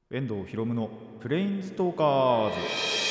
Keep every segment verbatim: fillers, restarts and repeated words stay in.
遠藤ひろむのプレインストーカーズ。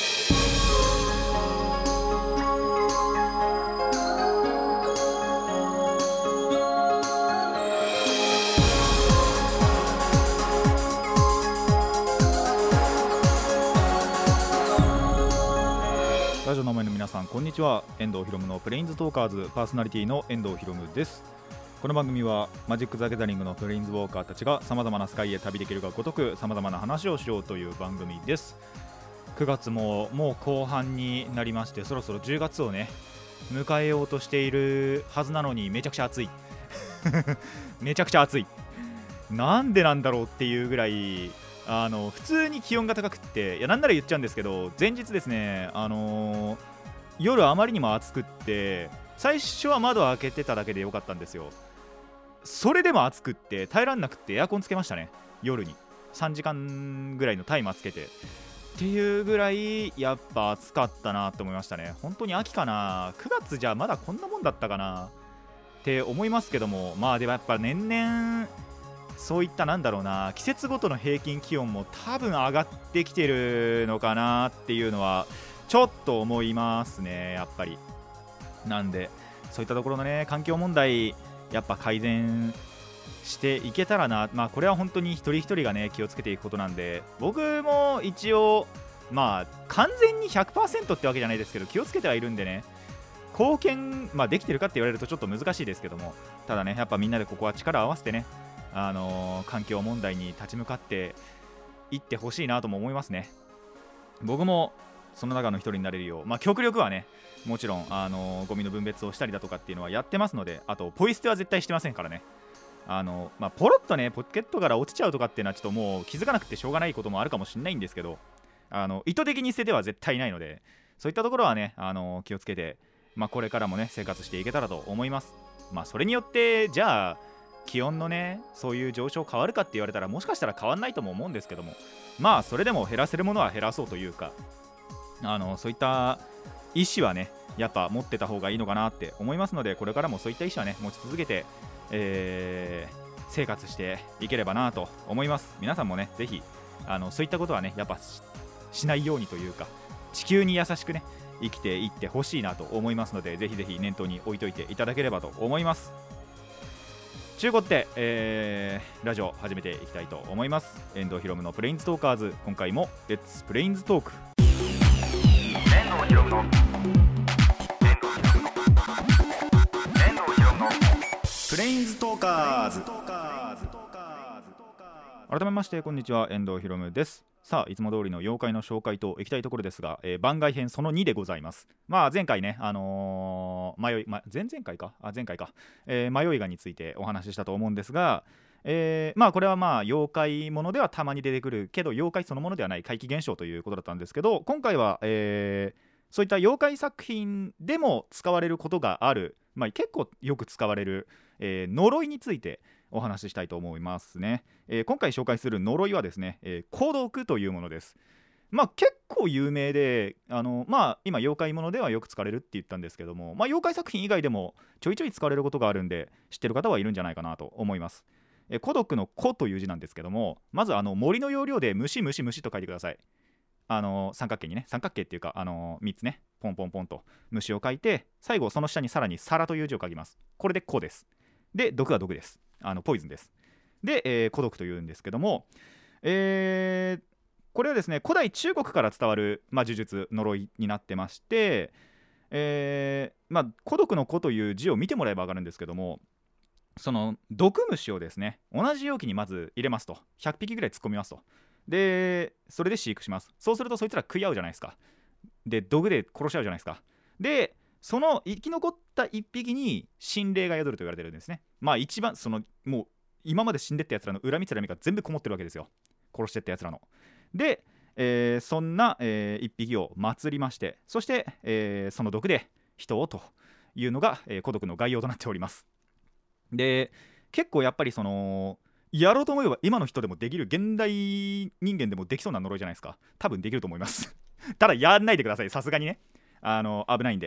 ラジオの前の皆さん、こんにちは。遠藤ひろむのプレインズトーカーズパーソナリティの遠藤ひろむです。この番組はマジック・ザ・ギャザリングのプレインズウォーカーたちがさまざまなスカイへ旅できるがごとくさまざまな話をしようという番組です。くがつももう後半になりまして、そろそろじゅうがつをね迎えようとしているはずなのに、めちゃくちゃ暑いめちゃくちゃ暑い。なんでなんだろうっていうぐらい、あの普通に気温が高くって、いやなんなら言っちゃうんですけど、前日ですね、あのー、夜あまりにも暑くって、最初は窓を開けてただけでよかったんですよ。それでも暑くって耐えらんなくってエアコンつけましたね。夜にさんじかんぐらいのタイマーつけてっていうぐらい、やっぱ暑かったなって思いましたね。本当に秋かな、くがつじゃまだこんなもんだったかなって思いますけども、まあでもやっぱ年々そういったなんだろうな、季節ごとの平均気温も多分上がってきてるのかなっていうのはちょっと思いますね、やっぱり。なんでそういったところのね、環境問題やっぱ改善していけたらな。まあこれは本当に一人一人がね気をつけていくことなんで、僕も一応まあ完全に ひゃくパーセント ってわけじゃないですけど、気をつけてはいるんでね、貢献、まあ、できてるかって言われるとちょっと難しいですけども、ただねやっぱみんなでここは力を合わせてね、あのー環境問題に立ち向かっていってほしいなとも思いますね。僕もその中の一人になれるよう、まあ極力はね、もちろん、あのーゴミの分別をしたりだとかっていうのはやってますので、あとポイ捨ては絶対してませんからね。あのまあ、ポロッとねポケットから落ちちゃうとかっていうのはちょっともう気づかなくてしょうがないこともあるかもしれないんですけど、あの意図的に捨てては絶対ないので、そういったところはね、あの気をつけて、まあ、これからもね生活していけたらと思います。まあそれによってじゃあ気温のねそういう上昇変わるかって言われたら、もしかしたら変わんないとも思うんですけども、まあそれでも減らせるものは減らそうというか、あのそういった意思はねやっぱ持ってた方がいいのかなって思いますので、これからもそういった意思はね持ち続けて、えー生活していければなと思います。皆さんもねぜひあのそういったことはねやっぱ し, しないようにというか、地球に優しくね生きていってほしいなと思いますので、ぜひぜひ念頭に置いといていただければと思います。中古って、えー、ラジオ始めていきたいと思います。遠藤ひろむのプレインズトーカーズ、今回もレッツプレインズトーク。遠藤ひろむのプレインズトーカーズ。改めましてこんにちは、遠藤ひろむです。さあいつも通りの妖怪の紹介といきたいところですが、えー、番外編そのにでございます。まあ前回ね、あのー、迷い、ま、前々回かあ前回か、えー、迷いがについてお話ししたと思うんですが、えー、まあこれはまあ妖怪ものではたまに出てくるけど妖怪そのものではない怪奇現象ということだったんですけど、今回は、えー、そういった妖怪作品でも使われることがある、まあ、結構よく使われる、えー、呪いについてお話ししたいと思いますね。えー、今回紹介する呪いはですね、えー、孤独というものです。まあ結構有名で、あのまあ今妖怪ものではよく使われるって言ったんですけども、まあ妖怪作品以外でもちょいちょい使われることがあるんで、知ってる方はいるんじゃないかなと思います。えー、孤独の孤という字なんですけども、まずあの森の要領で虫虫虫と書いてください。あの三角形にね、三角形っていうか、あのみっつね、ポンポンポンと虫を書いて、最後その下にさらに皿という字を書きます。これで孤です。で毒は毒です。あのポイズンです。で、えー、孤独というんですけども、えー、これはですね古代中国から伝わる、まあ、呪術呪いになってまして、えーまあ、孤独の孤という字を見てもらえば分かるんですけども、その毒虫をですね同じ容器にまず入れますと、ひゃくぴきぐらい突っ込みますと。でそれで飼育します。そうするとそいつら食い合うじゃないですか。で毒で殺し合うじゃないですか。でその生き残ったいっぴきに心霊が宿ると言われてるんですね。まあ一番そのもう今まで死んでったやつらの恨みつらみが全部こもってるわけですよ、殺してったやつらの。で、えー、そんな、えー、いっぴきを祀りまして、そして、えー、その毒で人をというのが、えー、孤独の概要となっております。で結構やっぱりそのやろうと思えば今の人でもできる、現代人間でもできそうな呪いじゃないですか。多分できると思いますただやんないでください、さすがにね、あの危ないんで。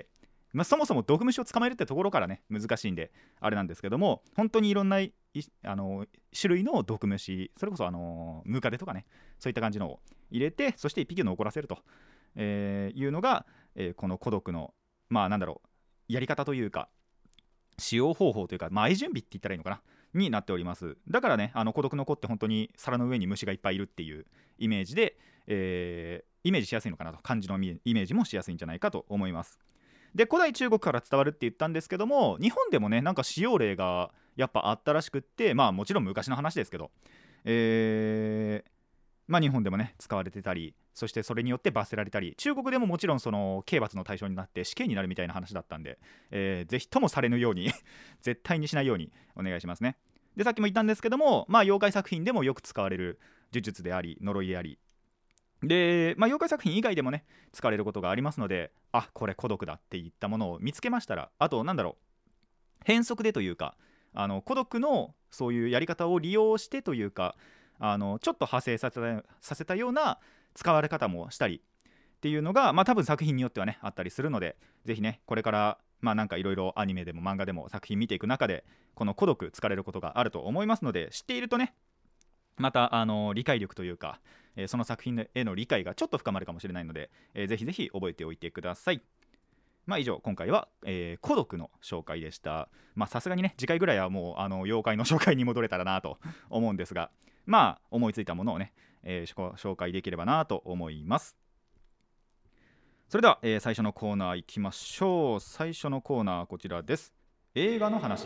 まあ、そもそも毒虫を捕まえるってところからね難しいんであれなんですけども、本当にいろんないあの種類の毒虫、それこそあのムカデとかね、そういった感じのを入れて、そしていっぴきを残らせると、えーいうのが、えーこの孤独のまあなんだろうやり方というか使用方法というか、前準備って言ったらいいのかなになっております。だからね、あの孤独の子って本当に皿の上に虫がいっぱいいるっていうイメージで、えーイメージしやすいのかなと、漢字のイメージもしやすいんじゃないかと思います。で、古代中国から伝わるって言ったんですけども、日本でもねなんか使用例がやっぱあったらしくって、まあもちろん昔の話ですけど、えーまあ日本でもね使われてたり、そしてそれによって罰せられたり、中国でももちろんその刑罰の対象になって死刑になるみたいな話だったんで、えーぜひともされぬように絶対にしないようにお願いしますね。で、さっきも言ったんですけども、まあ妖怪作品でもよく使われる呪術であり呪いでありで、まあ、妖怪作品以外でもね使われることがありますので、あ、これ孤独だっていったものを見つけましたら、あとなんだろう変則でというか、あの孤独のそういうやり方を利用してというか、あのちょっと派生させた、させたような使われ方もしたりっていうのが、まあ多分作品によってはねあったりするので、ぜひねこれからまあなんかいろいろアニメでも漫画でも作品見ていく中でこの孤独使われることがあると思いますので、知っているとねまたあの理解力というか、えーその作品への理解がちょっと深まるかもしれないので、えーぜひぜひ覚えておいてください。まあ以上今回は、えー孤独の紹介でした。まあさすがにね次回ぐらいはもうあの妖怪の紹介に戻れたらなと思うんですが、まあ思いついたものをね、えー紹介できればなと思います。それでは、えー最初のコーナーいきましょう。最初のコーナーこちらです。映画の話。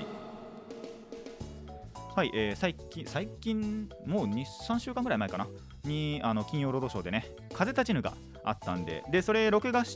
はい、えー最近最近もうにさんしゅうかんぐらい前かなにあの金曜ロードショーでね風立ちぬがあったんで、でそれ録画して、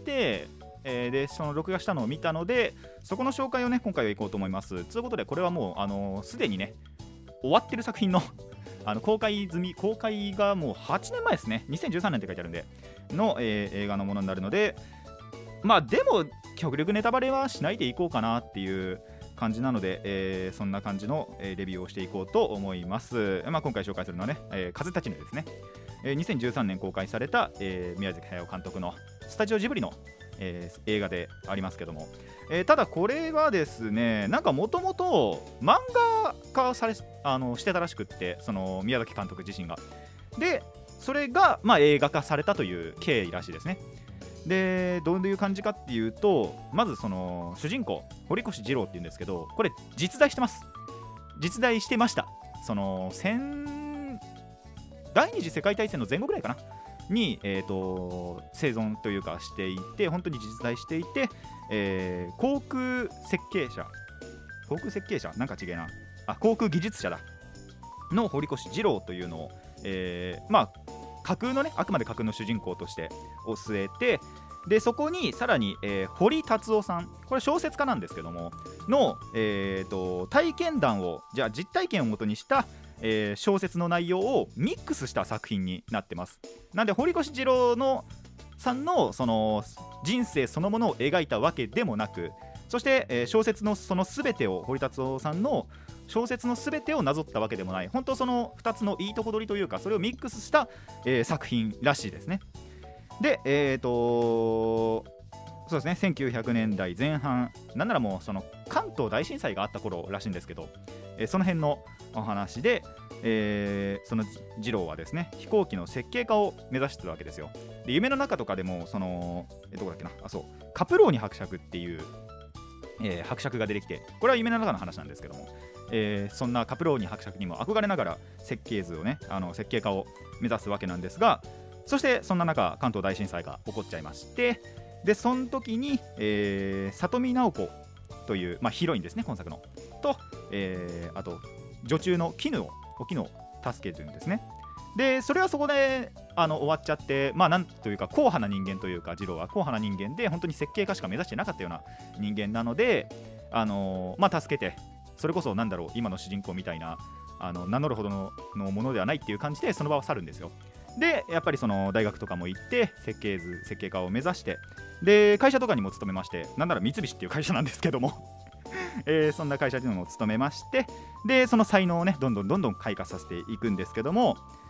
えーでその録画したのを見たので、そこの紹介をね今回は行こうと思います。ということで、これはもうあのすでにね終わってる作品のあの公開済み、公開がもうはちねんまえですね、にせんじゅうさんねんって書いてあるんでの、えー映画のものになるので、まあでも極力ネタバレはしないでいこうかなっていう感じなので、えーそんな感じの、えーレビューをしていこうと思います。まあ、今回紹介するのはね、えー風立ちぬですね、えーにせんじゅうさんねん公開された、えー宮崎駿監督のスタジオジブリの、えー映画でありますけども、えーただこれはですね、なんかもともと漫画化されあのしてたらしくって、その宮崎監督自身がで、それが、まあ、映画化されたという経緯らしいですね。で、どういう感じかっていうと、まずその主人公堀越二郎っていうんですけど、これ実在してます。実在してました。その戦第二次世界大戦の前後ぐらいかなに、えー、と生存というかしていて、本当に実在していて、えー航空設計者航空設計者なんか違えなあ航空技術者だの堀越二郎というのを、えーまあ架空のね、あくまで架空の主人公としてを据えて、でそこにさらに、えー堀達夫さん、これ小説家なんですけどもの、えー、と体験談を、じゃあ実体験をもとにした、えー小説の内容をミックスした作品になってます。なんで堀越二郎のさんのその人生そのものを描いたわけでもなく、そして、えー小説のその全てを、堀達夫さんの小説の全てをなぞったわけでもない、本当そのふたつのいいとこ取りというか、それをミックスした、えー作品らしいですね。で、えーとそうですね、せんきゅうひゃくねんだいぜん半、なんならもうその関東大震災があった頃らしいんですけど、えーその辺のお話で、えーその二郎はですね、飛行機の設計家を目指してたわけですよ。で、夢の中とかでもその、えーどこだっけなあ、そう、カプローニ伯爵っていう、えー伯爵が出てきて、これは夢の中の話なんですけども、えーそんなカプローニ伯爵にも憧れながら設計図をね、あの設計家を目指すわけなんですが、そしてそんな中関東大震災が起こっちゃいまして、でその時に、えー、里見直子という、まあ、ヒロインですね、今作のと、えーあと女中の絹をお絹を助けるんですね。でそれはそこであの終わっちゃって、まあなんというか硬派な人間というか、次郎は硬派な人間で本当に設計家しか目指してなかったような人間なので、あのーまあ、助けて、それこそなんだろう、今の主人公みたいなあの名乗るほど の, のものではないっていう感じでその場を去るんですよ。でやっぱりその大学とかも行って設計図設計家を目指して、で会社とかにも勤めまして、なんなら三菱っていう会社なんですけどもえー、そんな会社にも勤めまして、でその才能をねどんどんどんどん開花させていくんですけども、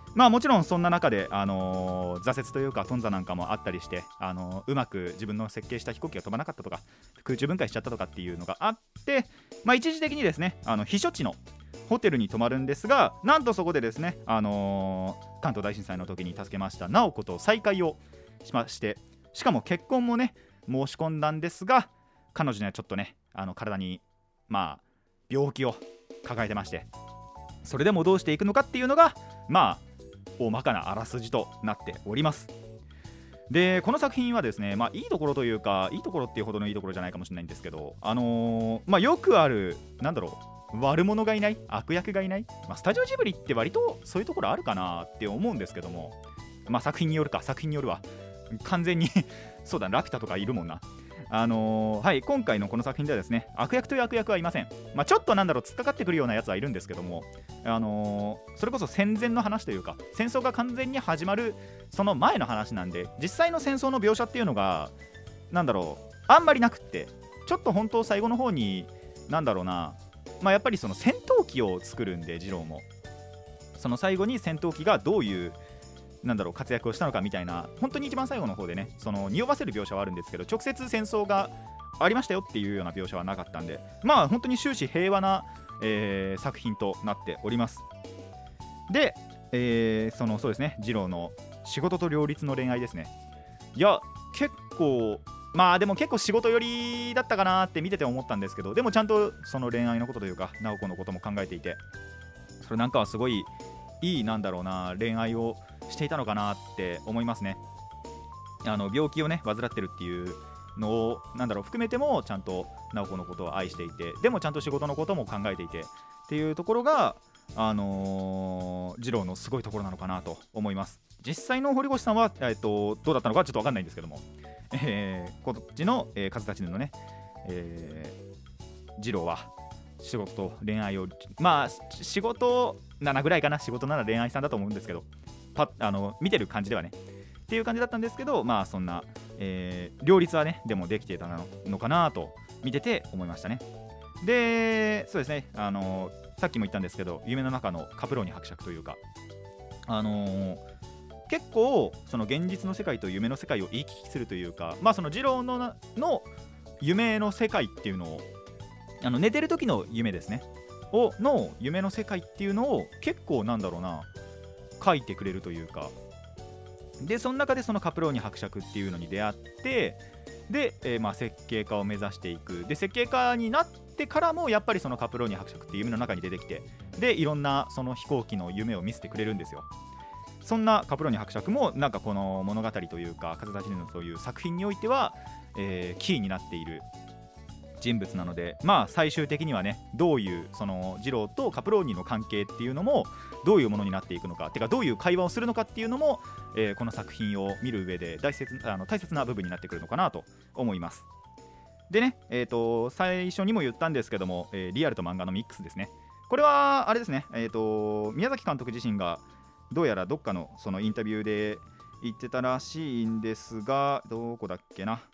まあもちろんそんな中で、あのー、挫折というか頓挫なんかもあったりして、あのー、うまく自分の設計した飛行機が飛ばなかったとか空中分解しちゃったとかっていうのがあって、まあ、一時的にですねあの避暑地のホテルに泊まるんですが、なんとそこでですね、あのー、関東大震災の時に助けました直子と再会をしまして、しかも結婚もね申し込んだんですが、彼女にはちょっとねあの体にまあ病気を抱えてまして、それでもどうしていくのかっていうのがまあ大まかなあらすじとなっております。でこの作品はですね、まあいいところというか、いいところっていうほどのいいところじゃないかもしれないんですけど、あのー、まあよくあるなんだろう悪者がいない、悪役がいない、まあ、スタジオジブリって割とそういうところあるかなって思うんですけども、まあ作品によるか作品によるわ完全にそうだラピュタとかいるもんな。あのー、はい今回のこの作品ではですね悪役という悪役はいません。まあちょっとなんだろう突っかかってくるようなやつはいるんですけども、あのー、それこそ戦前の話というか戦争が完全に始まるその前の話なんで、実際の戦争の描写っていうのがなんだろうあんまりなくって、ちょっと本当最後の方になんだろうな、まあやっぱりその戦闘機を作るんで、次郎もその最後に戦闘機がどういうなんだろう活躍をしたのかみたいな、本当に一番最後の方でねその匂わせる描写はあるんですけど、直接戦争がありましたよっていうような描写はなかったんで、まあ本当に終始平和な、えー、作品となっております。で、えー、そのそうですね次郎の仕事と両立の恋愛ですね。いや結構まあでも結構仕事寄りだったかなって見てて思ったんですけど、でもちゃんとその恋愛のことというか直子のことも考えていて、それなんかはすごいいいなんだろうな恋愛をしていたのかなって思いますね。あの病気をね患ってるっていうのをなんだろう含めてもちゃんと直子のことを愛していて、でもちゃんと仕事のことも考えていてっていうところがあのー、次郎のすごいところなのかなと思います。実際の堀越さんは、えー、とどうだったのかちょっと分かんないんですけども、えー、こっちの、えー、風立ちぬのね、えー、次郎は仕事と恋愛をまあ仕事ななぐらいかな、仕事なら恋愛さんだと思うんですけど、パあの見てる感じではねっていう感じだったんですけど、まあそんな、えー、両立はねでもできていたのかなと見てて思いましたね。でそうですね、あのー、さっきも言ったんですけど夢の中のカプローニ伯爵というか、あのー、結構その現実の世界と夢の世界を行き来するというか、まあその次郎のの夢の世界っていうのをあの寝てる時の夢ですねをの夢の世界っていうのを結構なんだろうな書いてくれるというか、でその中でそのカプローニ伯爵っていうのに出会って、で、えーまあ設計家を目指していく、で設計家になってからもやっぱりそのカプローニ伯爵っていう夢の中に出てきて、でいろんなその飛行機の夢を見せてくれるんですよ。そんなカプローニ伯爵もなんかこの物語というか風立ちぬという作品においては、えー、キーになっている人物なので、まあ最終的にはねどういうその次郎とカプローニの関係っていうのもどういうものになっていくのか、てかどういう会話をするのかっていうのも、えー、この作品を見る上で大切、あの大切な部分になってくるのかなと思います。でね、えーと最初にも言ったんですけども、えー、リアルと漫画のミックスですね。これはあれですね、えーと宮崎監督自身がどうやらどっかのそのインタビューで言ってたらしいんですが、どこだっけな、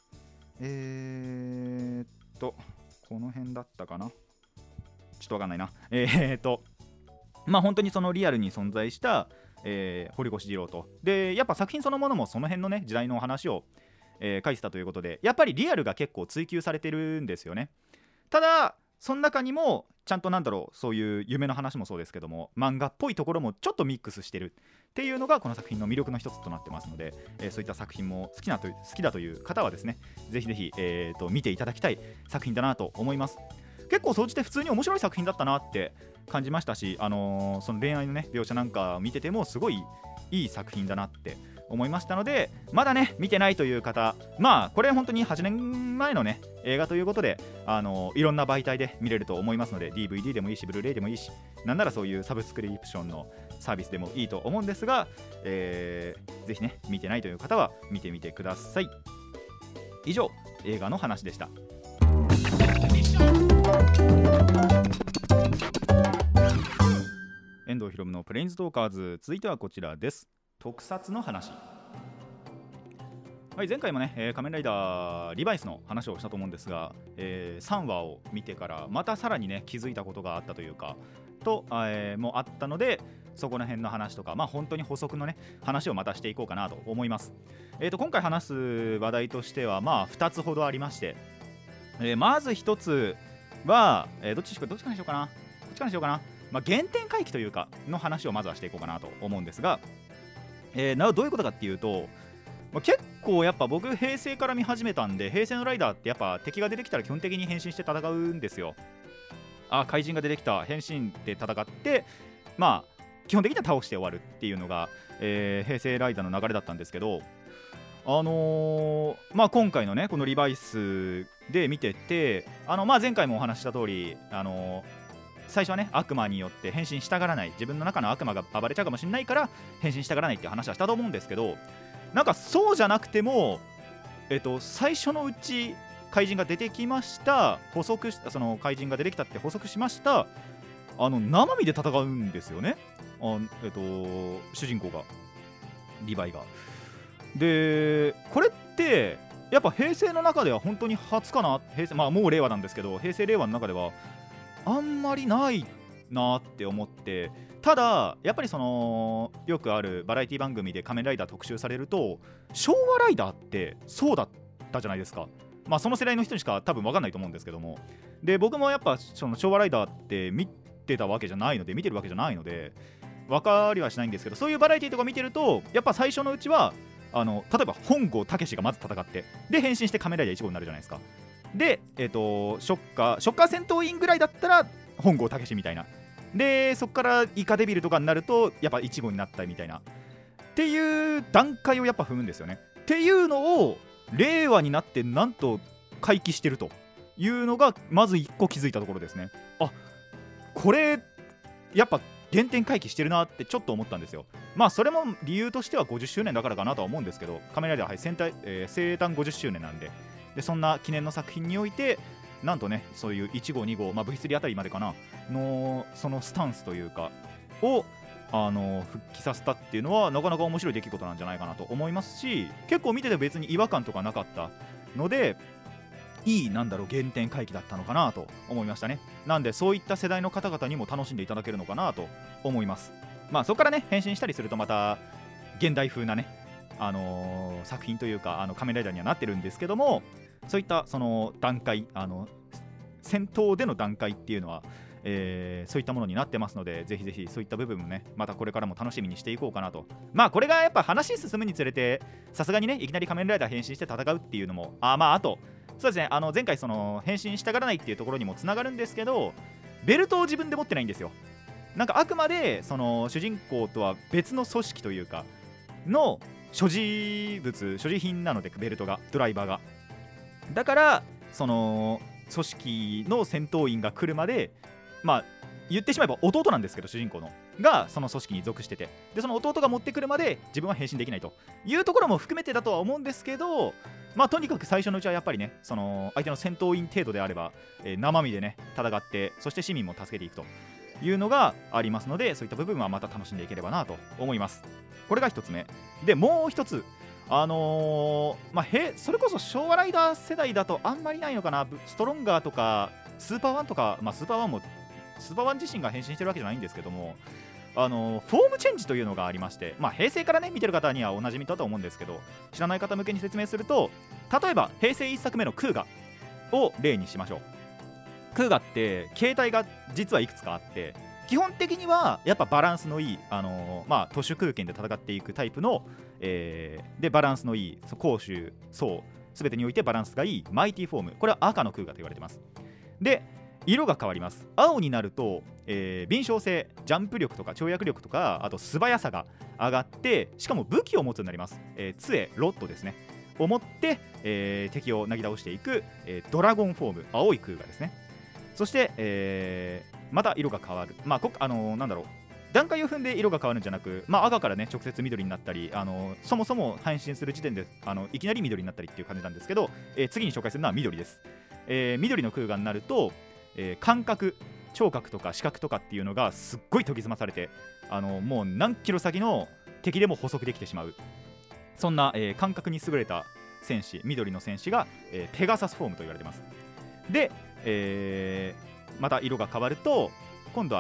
えーとこの辺だったかな、ちょっとわかんないな。えーとまあ本当にそのリアルに存在した、えー、堀越二郎と、でやっぱ作品そのものもその辺のね時代の話を、えー、書いてたということで、やっぱりリアルが結構追求されてるんですよね。ただその中にもちゃんとなんだろうそういう夢の話もそうですけども漫画っぽいところもちょっとミックスしてるっていうのがこの作品の魅力の一つとなってますので、えー、そういった作品も好きなと好きだという方はですねぜひぜひ、えー、と見ていただきたい作品だなと思います。結構総じて普通に面白い作品だったなって感じましたし、あのー、その恋愛のね描写なんか見ててもすごいいい作品だなって思いましたので、まだね見てないという方、まあこれ本当にはちねんまえのね映画ということで、あのー、いろんな媒体で見れると思いますので ディーブイディー でもいいしブルーレイでもいいし、なんならそういうサブスクリプションのサービスでもいいと思うんですが、えー、ぜひね見てないという方は見てみてください。以上映画の話でした。遠藤ひろむのプレインズトーカーズ、続いてはこちらです。特撮の話。はい、前回もね、えー、仮面ライダーリバイスの話をしたと思うんですが、えー、さんわを見てからまたさらにね気づいたことがあったというかと、えー、もあったので、 そこら辺の話とか、まあ本当に補足のね話をまたしていこうかなと思います。えーと今回話す話題としてはまあふたつほどありまして、えーまずひとつは、えーどっちしかどっちかにしようかなこっちかにしようかなまあ原点回帰というかの話をまずはしていこうかなと思うんですが、えーなどういうことかっていうと、まあ、結構やっぱ僕平成から見始めたんで、平成のライダーってやっぱ敵が出てきたら基本的に変身して戦うんですよ。あ、怪人が出てきた、変身で戦って、まあ基本的には倒して終わるっていうのが、えー平成ライダーの流れだったんですけど、あのーまあ今回のねこのリバイスで見てて、あのまあ前回もお話しした通り、あのー最初はね悪魔によって変身したがらない、自分の中の悪魔が暴れちゃうかもしれないから変身したがらないっていう話はしたと思うんですけど、なんかそうじゃなくても、えっと最初のうち怪人が出てきました、補足しその怪人が出てきたって補足しました、あの生身で戦うんですよね。あえっと主人公がリヴァイが。でこれってやっぱ平成の中では本当に初かな、平成まあもう令和なんですけど、平成令和の中ではあんまりないなって思って、ただやっぱりそのよくあるバラエティ番組で仮面ライダー特集されると、昭和ライダーってそうだったじゃないですか。まあその世代の人にしか多分分かんないと思うんですけども、で僕もやっぱその昭和ライダーって見てたわけじゃないので見てるわけじゃないので分かりはしないんですけど、そういうバラエティとか見てるとやっぱ最初のうちはあの例えば本郷武がまず戦って、で変身して仮面ライダーいち号になるじゃないですか。でえっ、とショッカーショッカー戦闘員ぐらいだったら本郷武みたいな、でそこからイカデビルとかになるとやっぱいち号になったみたいなっていう段階をやっぱ踏むんですよね。っていうのを令和になってなんと回帰してるというのがまずいっこ気づいたところですね。あ、これやっぱ原点回帰してるなってちょっと思ったんですよ。まあそれも理由としてはごじゅっしゅうねんだからかなとは思うんですけど、仮面ライダー、はい、戦隊、えー生誕ごじゅっしゅうねんなんで、でそんな記念の作品においてなんとねそういういち号に号、まあ、ブイスリー あたりまでかなのそのスタンスというかをあの復帰させたっていうのはなかなか面白い出来事なんじゃないかなと思いますし、結構見てて別に違和感とかなかったので、いいなんだろう原点回帰だったのかなと思いましたね。なんでそういった世代の方々にも楽しんでいただけるのかなと思います。まあそこからね変身したりするとまた現代風なねあのー作品というかあの仮面ライダーにはなってるんですけども、そういったその段階、あの戦闘での段階っていうのは、えーそういったものになってますので、ぜひぜひそういった部分もねまたこれからも楽しみにしていこうかなと。まあこれがやっぱ話進むにつれてさすがにねいきなり仮面ライダー変身して戦うっていうのもあまああとそうですね、あの前回その変身したがらないっていうところにもつながるんですけど、ベルトを自分で持ってないんですよ。なんかあくまでその主人公とは別の組織というかの所持物所持品なので、ベルトがドライバーがだからその組織の戦闘員が来るまで、まあ言ってしまえば弟なんですけど、主人公のがその組織に属してて、でその弟が持ってくるまで自分は変身できないというところも含めてだとは思うんですけど、まあとにかく最初のうちはやっぱりねその相手の戦闘員程度であれば、えー生身でね戦って、そして市民も助けていくというのがありますので、そういった部分はまた楽しんでいければなと思います。これがひとつめで、もうひとつあのー、まあへそれこそ昭和ライダー世代だとあんまりないのかな、ストロンガーとかスーパーワンとか、まあスーパーワンもスーパーワン自身が変身してるわけじゃないんですけども、あのーフォームチェンジというのがありまして、まあ平成からね見てる方にはおなじみだと思うんですけど、知らない方向けに説明すると、例えば平成いっさくめのクーガを例にしましょう。クーガって形態が実はいくつかあって、基本的にはやっぱバランスのいい、あのーまあ、都市空間で戦っていくタイプの、えーでバランスのいい攻守走全てにおいてバランスがいいマイティフォーム、これは赤のクーガと言われてます。で色が変わります。青になると、えー敏捷性、ジャンプ力とか跳躍力とか、あと素早さが上がって、しかも武器を持つようになります。えー、杖ロッドですねを持って、えー敵をなぎ倒していく、えードラゴンフォーム、青いクーガですね。そして、えーまた色が変わる。まあこあのーなんだろう段階を踏んで色が変わるんじゃなく、まあ、赤からね直接緑になったり、あのそもそも変身する時点であのいきなり緑になったりっていう感じなんですけど、えー次に紹介するのは緑です。えー緑のクーガになると、えー感覚、聴覚とか視覚とかっていうのがすっごい研ぎ澄まされて、あのもう何キロ先の敵でも捕捉できてしまう、そんな、えー感覚に優れた戦士、緑の戦士が、えーペガサスフォームと言われてます。で、えーまた色が変わると今度は、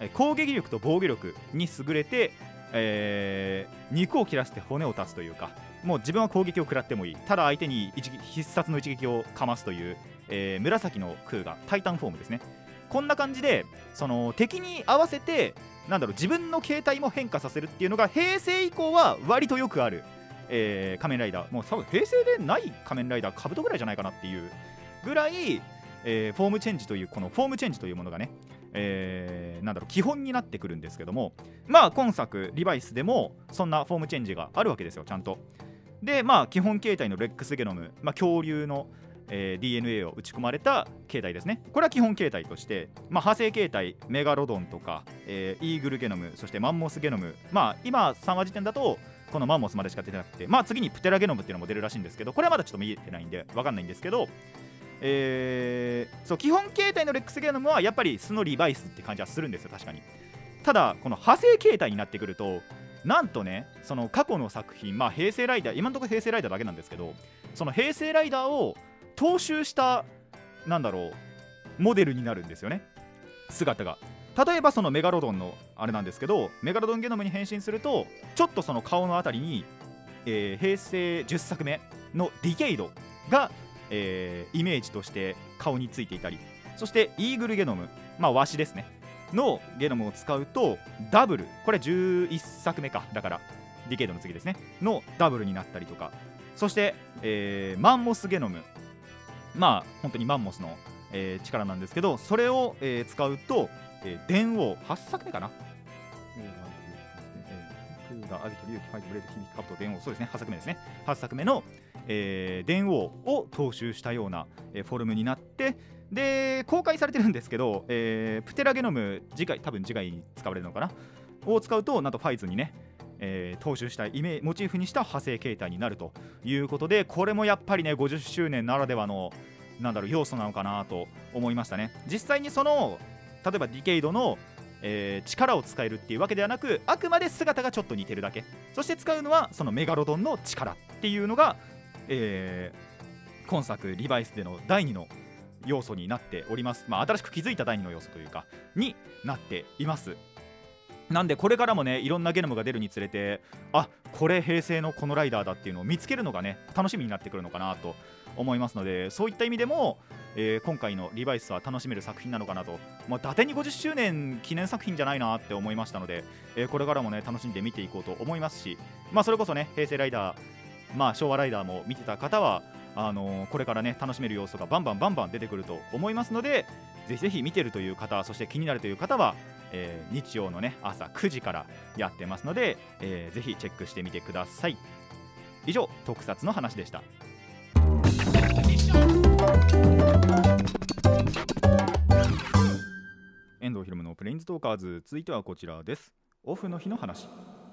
攻撃力と防御力に優れて、えー、肉を切らして骨を断つというか、もう自分は攻撃を食らってもいい、ただ相手に一必殺の一撃をかますという、えー、紫の空がタイタンフォームですね。こんな感じでその敵に合わせてなんだろう自分の形態も変化させるっていうのが平成以降は割とよくある、えー、仮面ライダー、もう多分平成でない仮面ライダーカブトぐらいじゃないかなっていうぐらい、えー、フォームチェンジというこのフォームチェンジというものがね、えー、なんだろう基本になってくるんですけども、まあ今作リバイスでもそんなフォームチェンジがあるわけですよ、ちゃんと。でまあ基本形態のレックスゲノム、まあ、恐竜の、えー、ディーエヌエー を打ち込まれた形態ですね。これは基本形態として、まあ、派生形態メガロドンとか、えー、イーグルゲノム、そしてマンモスゲノム、まあ今さんわ時点だとこのマンモスまでしか出てなくて、まあ次にプテラゲノムっていうのも出るらしいんですけど、これはまだちょっと見えてないんで分かんないんですけど、えー、そう基本形態のレックスゲノムはやっぱり素のリバイスって感じはするんですよ、確かに。ただこの派生形態になってくるとなんとね、その過去の作品、まあ平成ライダー、今のところ平成ライダーだけなんですけど、その平成ライダーを踏襲したなんだろうモデルになるんですよね、姿が。例えばそのメガロドンのあれなんですけど、メガロドンゲノムに変身するとちょっとその顔のあたりに、えー、平成じゅっさくめのディケイドが、えー、イメージとして顔についていたり、そしてイーグルゲノム、まあワシですねのゲノムを使うとダブル、これじゅういっさくめか、だからディケイドの次ですねのダブルになったりとか、そして、えー、マンモスゲノム、まあ本当にマンモスの、えー、力なんですけど、それを、えー、使うと、えー、電王はっさくめかな、クーガー、アギト、リュウキ、ファイト、ブレード、キミキ、カブト、電王、そうですねはっさくめですね、はっさくめの、えー、電王を踏襲したような、えー、フォルムになって、で公開されてるんですけど、えー、プテラゲノム次回多分次回に使われるのかなを使うとなんとファイズにね、えー、踏襲したイメモチーフにした派生形態になるということで、これもやっぱりねごじゅっしゅうねんならではのなんだろう要素なのかなと思いましたね。実際にその例えばディケイドの、えー、力を使えるっていうわけではなく、あくまで姿がちょっと似てるだけ、そして使うのはそのメガロドンの力っていうのが、えー、今作リバイスでのだいにの要素になっております。まあ、新しく気づいただいにの要素というかになっています。なんでこれからもねいろんなゲノムが出るにつれて、あこれ平成のこのライダーだっていうのを見つけるのがね楽しみになってくるのかなと思いますので、そういった意味でも、えー、今回のリバイスは楽しめる作品なのかなと、まあ、伊達にごじゅっしゅうねん記念作品じゃないなって思いましたので、えー、これからもね楽しんで見ていこうと思いますし、まあそれこそね平成ライダー、まあ昭和ライダーも見てた方はあのー、これからね楽しめる要素がバンバンバンバン出てくると思いますので、ぜひぜひ見てるという方、そして気になるという方は、えー、日曜のね朝くじからやってますので、えー、ぜひチェックしてみてください。以上特撮の話でした。遠藤ひろむのプレインズトーカーズ、続いてはこちらです。オフの日の話。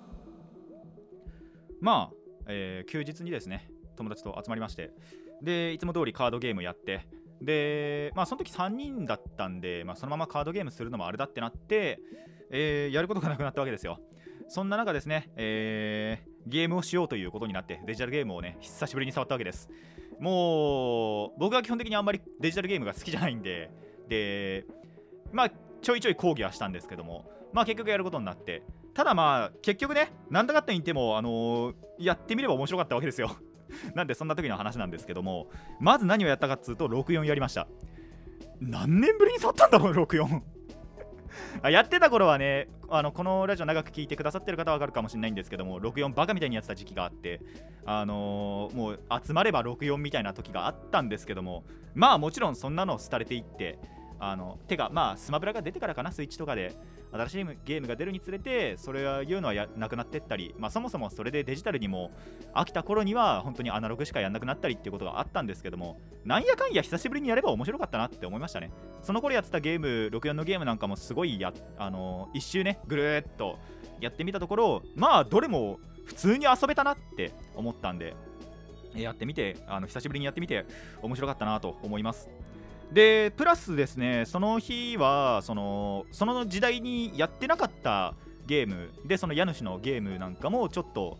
まあ、えー、休日にですね友達と集まりまして、でいつも通りカードゲームやって、でまあその時さんにんだったんで、まあ、そのままカードゲームするのもあれだってなって、えー、やることがなくなったわけですよ。そんな中ですね、えー、ゲームをしようということになってデジタルゲームをね久しぶりに触ったわけです。もう僕は基本的にあんまりデジタルゲームが好きじゃないんで、でまあちょいちょい講義はしたんですけども、まあ結局やることになって、ただまあ結局ねなんだかって言っても、あのー、やってみれば面白かったわけですよなんでそんな時の話なんですけども、まず何をやったかっつうとろくよんやりました。何年ぶりに触ったんだろうろくよんやってた頃はね、あのこのラジオ長く聞いてくださってる方は分かるかもしれないんですけども、ろくよんバカみたいにやってた時期があって、あのー、もう集まればろくよんみたいな時があったんですけども、まあもちろんそんなのを廃れていって、あのてかまあスマブラが出てからかな、スイッチとかで新しいゲームが出るにつれてそれは言うのはやなくなってったり、まあそもそもそれでデジタルにも飽きた頃には本当にアナログしかやんなくなったりっていうことがあったんですけども、なんやかんや久しぶりにやれば面白かったなって思いましたね。その頃やってたゲーム、ろくよんのゲームなんかもすごいや、あのー、一周ねぐるーっとやってみたところ、まあどれも普通に遊べたなって思ったんで、やってみて、あの久しぶりにやってみて面白かったなと思います。でプラスですね、その日はそのその時代にやってなかったゲームで、その家主のゲームなんかもちょっと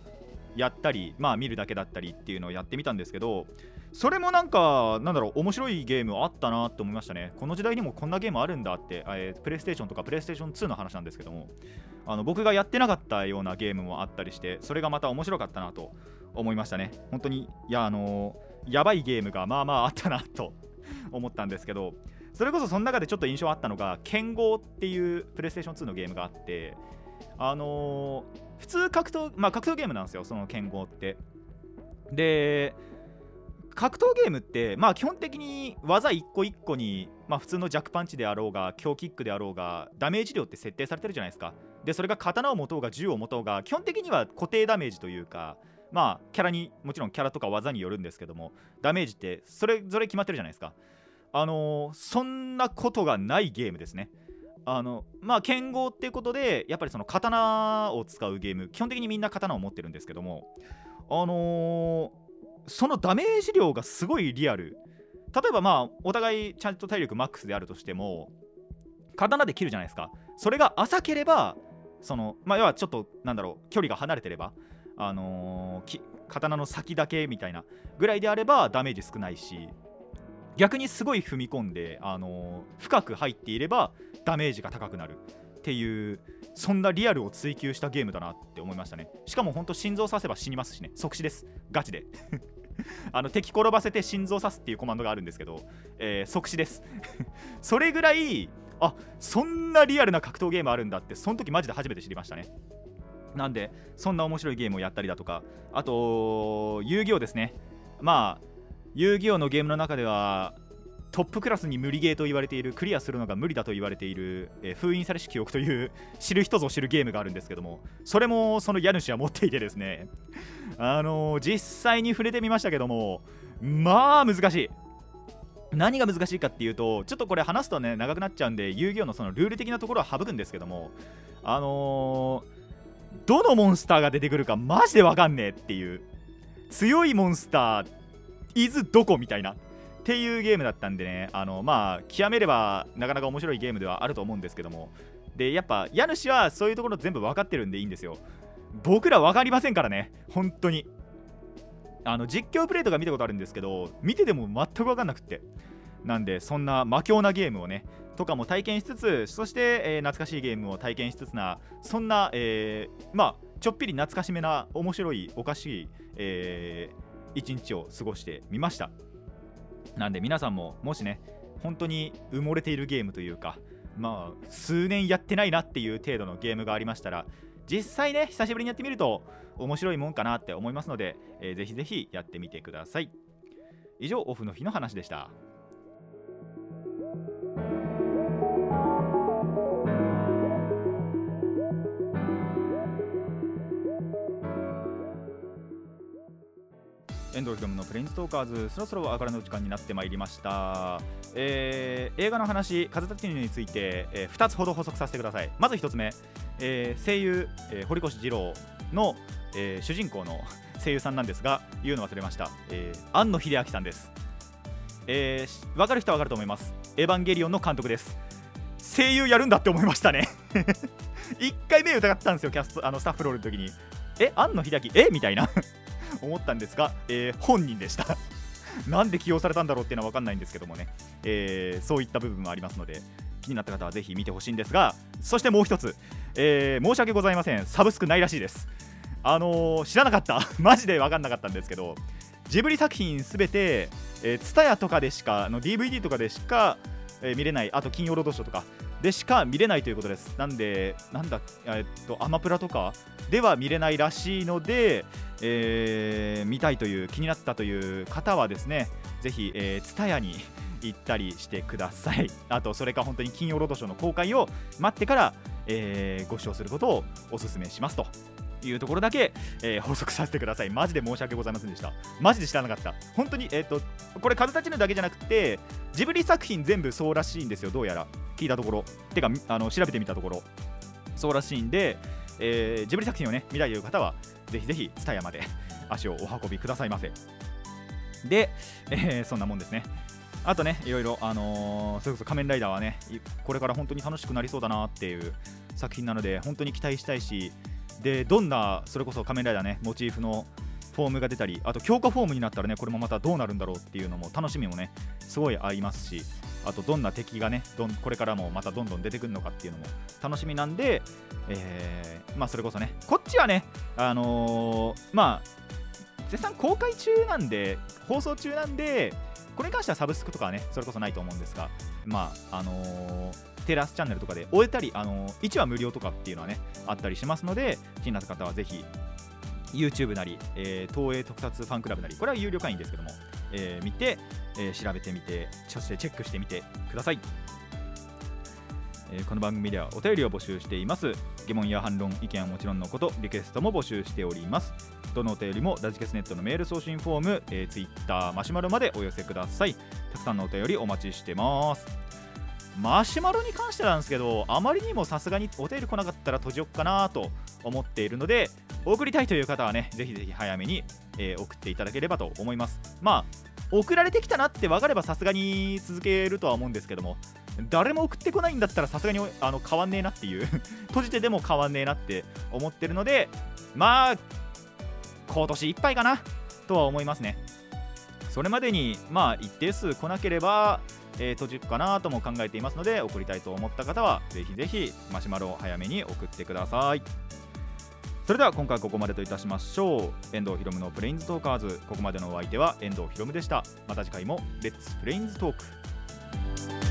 やったり、まあ見るだけだったりっていうのをやってみたんですけど、それもなんかなんだろう、面白いゲームあったなって思いましたね。この時代にもこんなゲームあるんだって、えー、プレイステーションとかプレイステーションツーの話なんですけども、あの僕がやってなかったようなゲームもあったりして、それがまた面白かったなと思いましたね。本当にいやあのー、やばいゲームがまあまああったなと思ったんですけど、それこそその中でちょっと印象あったのが剣豪っていうプレイステーションツーのゲームがあって、あのー、普通格闘、まあ格闘ゲームなんですよ、その剣豪って。で格闘ゲームってまあ基本的に技一個一個に、まあ、普通の弱パンチであろうが強キックであろうがダメージ量って設定されてるじゃないですか。でそれが刀を持とうが銃を持とうが基本的には固定ダメージというか、まあキャラにもちろんキャラとか技によるんですけども、ダメージってそれぞれ決まってるじゃないですか。あのー、そんなことがないゲームですね。あのまあ剣豪っていうことでやっぱりその刀を使うゲーム、基本的にみんな刀を持ってるんですけども、あのーそのダメージ量がすごいリアル。例えばまあお互いちゃんと体力マックスであるとしても刀で切るじゃないですか。それが浅ければ、そのまあ要はちょっとなんだろう、距離が離れてれば、あのー、刀の先だけみたいなぐらいであればダメージ少ないし、逆にすごい踏み込んで、あのー、深く入っていればダメージが高くなるっていう、そんなリアルを追求したゲームだなって思いましたね。しかもほんと心臓刺せば死にますしね。即死です、ガチであの敵転ばせて心臓刺すっていうコマンドがあるんですけど、えー、即死ですそれぐらい、あ、そんなリアルな格闘ゲームあるんだってその時マジで初めて知りましたね。なんでそんな面白いゲームをやったりだとか、あと遊戯王ですね。まあ遊戯王のゲームの中ではトップクラスに無理ゲーと言われている、クリアするのが無理だと言われている、えー、封印されし記憶という知る人ぞ知るゲームがあるんですけども、それもその家主は持っていてですね、あのー、実際に触れてみましたけども、まあ難しい。何が難しいかっていうと、ちょっとこれ話すとね長くなっちゃうんで遊戯王のそのルール的なところは省くんですけども、あのー、どのモンスターが出てくるかマジで分かんねえっていう、強いモンスター伊豆どこみたいなっていうゲームだったんでね、あのまあ極めればなかなか面白いゲームではあると思うんですけども、でやっぱ家主はそういうところ全部分かってるんでいいんですよ。僕ら分かりませんからね、本当に。あの実況プレイとか見たことあるんですけど、見てても全く分かんなくって、なんでそんな魔境なゲームをねとかも体験しつつ、そして、えー、懐かしいゲームを体験しつつな、そんな、えー、まあちょっぴり懐かしめな面白いおかしい、えー、一日を過ごしてみました。なんで皆さんももしね本当に埋もれているゲームというか、まあ数年やってないなっていう程度のゲームがありましたら、実際ね久しぶりにやってみると面白いもんかなって思いますので、えー、ぜひぜひやってみてください。以上オフの日の話でした。遠藤ひろむのプレインズトーカーズ、そろそろお別れの時間になってまいりました。えー、映画の話、風立ちぬについて、えー、ふたつほど補足させてください。まずひとつめ、えー、声優、えー、堀越二郎の、えー、主人公の声優さんなんですが、言うの忘れました、えー、庵野秀明さんです。えー、分かる人は分かると思います。エヴァンゲリオンの監督です。声優やるんだって思いましたね一回目疑ったんですよ、キャストあのスタッフロールの時に。え、庵野秀明えみたいな思ったんですが、えー、本人でしたなんで起用されたんだろうっていうのは分かんないんですけどもね、えー、そういった部分もありますので、気になった方はぜひ見てほしいんですが、そしてもう一つ、えー、申し訳ございません、サブスクないらしいです。あのー、知らなかったマジで分かんなかったんですけど、ジブリ作品すべて、えー、ツタヤとかでしかの ディーブイディー とかでしか、えー、見れない、あと金曜ロードショーとかでしか見れないということです。なんで、なんだ、えっと、アマプラとかでは見れないらしいので、えー、見たいという、気になったという方はですね、ぜひ、えー、ツタヤに行ったりしてください。あと、それか本当に金曜ロードショーの公開を待ってから、えー、ご視聴することをお勧めしますというところだけ、えー、補足させてください。マジで申し訳ございませんでした。マジで知らなかった。本当に、えっと、これ、風立ちぬだけじゃなくて、ジブリ作品全部そうらしいんですよ、どうやら。聞いたところ。てか、あの調べてみたところ、そうらしいんで、えー、ジブリ作品をね、見たいという方は、ぜひぜひ、ツタヤまで足をお運びくださいませ。で、えー、そんなもんですね。あとね、いろいろ、あのー、それこそ仮面ライダーはね、これから本当に楽しくなりそうだなっていう作品なので、本当に期待したいし、 でどんなそれこそ仮面ライダーねモチーフのフォームが出たり、あと強化フォームになったらねこれもまたどうなるんだろうっていうのも楽しみもねすごいありますし、あとどんな敵がねどんこれからもまたどんどん出てくるのかっていうのも楽しみなんで、えー、まあそれこそねこっちはねあのー、まあ絶賛公開中なんで放送中なんで、これに関してはサブスクとかはねそれこそないと思うんですが、まああのー、テラスチャンネルとかで終えたり、あのー、いちわ無料とかっていうのはねあったりしますので、気になった方はぜひYouTube なり、えー、東映特撮ファンクラブなり、これは有料会員ですけども、えー、見て、えー、調べてみて、そしてチェックしてみてください。えー、この番組ではお便りを募集しています。疑問や反論、意見はもちろんのこと、リクエストも募集しております。どのお便りもラジキャスネットのメール送信フォーム、えー、Twitter マシュマロまでお寄せください。たくさんのお便りお待ちしてます。マシュマロに関してなんですけど、あまりにもさすがにお便り来なかったら閉じよっかなと思っているので、送りたいという方はねぜひぜひ早めに、えー、送っていただければと思います。まあ送られてきたなって分かればさすがに続けるとは思うんですけども、誰も送ってこないんだったらさすがにあの変わんねえなっていう閉じてでも変わんねえなって思ってるので、まあ今年いっぱいかなとは思いますね。それまでにまあ一定数来なければ、えー、閉じるかなとも考えていますので、送りたいと思った方はぜひぜひマシュマロを早めに送ってください。それでは今回はここまでといたしましょう。遠藤ひろむのプレインズトーカーズ、ここまでのお相手は遠藤ひろむでした。また次回もレッツプレインズトーク。